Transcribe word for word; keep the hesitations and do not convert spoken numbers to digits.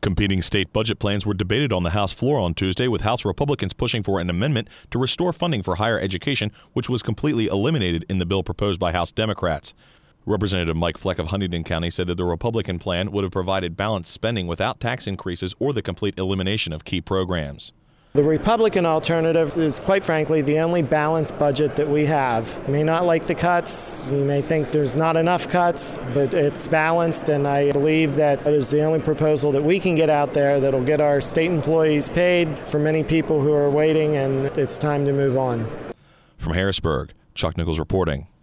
Competing state budget plans were debated on the House floor on Tuesday, with House Republicans pushing for an amendment to restore funding for higher education, which was completely eliminated in the bill proposed by House Democrats. Representative Mike Fleck of Huntington County said that the Republican plan would have provided balanced spending without tax increases or the complete elimination of key programs. The Republican alternative is, quite frankly, the only balanced budget that we have. You may not like the cuts, you may think there's not enough cuts, but it's balanced, and I believe that it is the only proposal that we can get out there that will get our state employees paid for many people who are waiting, and it's time to move on. From Harrisburg, Chuck Nichols reporting.